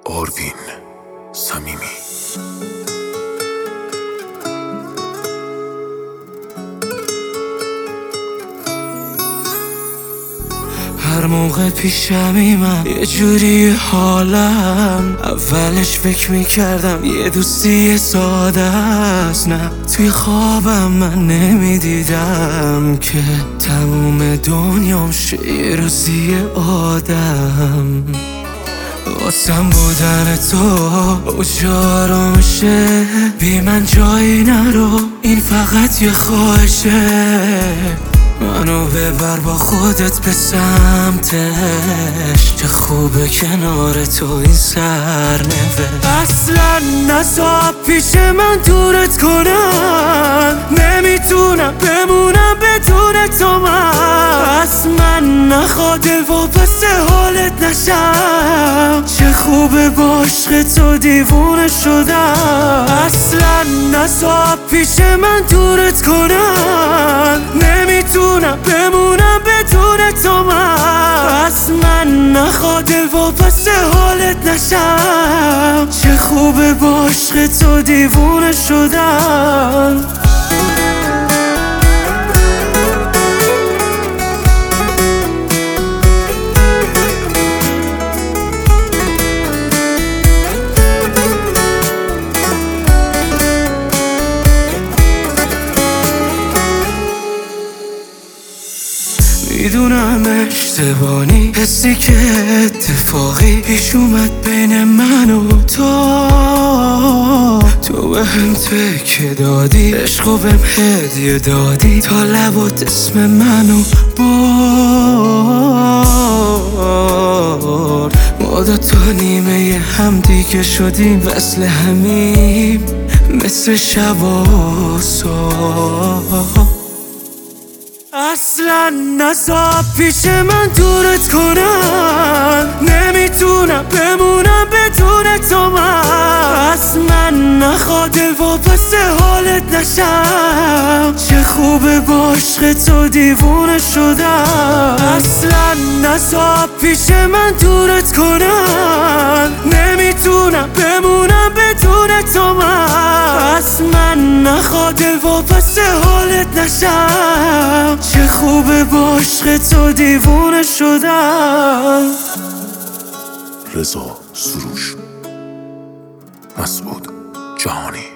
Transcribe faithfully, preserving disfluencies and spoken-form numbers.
آروین صمیمی. هر موقع پیشمی من یه جوری حالم، اولش فکر میکردم یه دوستی ساده است، نه توی خوابم من نمیدیدم که تموم دنیام شه یه روزی آدم. واسم بودن تو اجارا میشه، بی من جایی نرو، این فقط یه خواهشه. منو ببر با خودت به سمتش، چه خوبه کنار تو این سرنوشت. اصلا نذار پیش من دورت کنم، نمیتونم بمونم بدون تو من. پس من نخواد وابسته حالت نشم، چه خوبه با عشق تو دیوونه شدم. اصلا نذار پیش من دورت کنم، نمیتونم بمونم بدون تو من. پس من نخواد وابسته حالت نشم، چه خوبه با عشق تو دیوونه شدم. میدونم اشتباهی، حسی که اتفاقی پیش اومد بین من و تو. تو به هم تکه دادی، عشقو بهم هدیه دادی، تا لبات اسم منو برد. ما دوتا نیمه هم دیگه شدیم، وصل همیم مثل شب و صبح. اصلا نذار پیش من دورت کنم، نمیتونم بمونم بدون تو من. پس من نخواد وابسته حالت نشم، چه خوبه با عشق تو دیوونه شدم. اصلا نذار پیش من دورت کنم، نمیتونم بمونم بدون تو من. پس من نخواد وابسته حالت نشم، چه خوبه با عشق تو دیوونه شدم. رضا سروش، مسعود جهانی.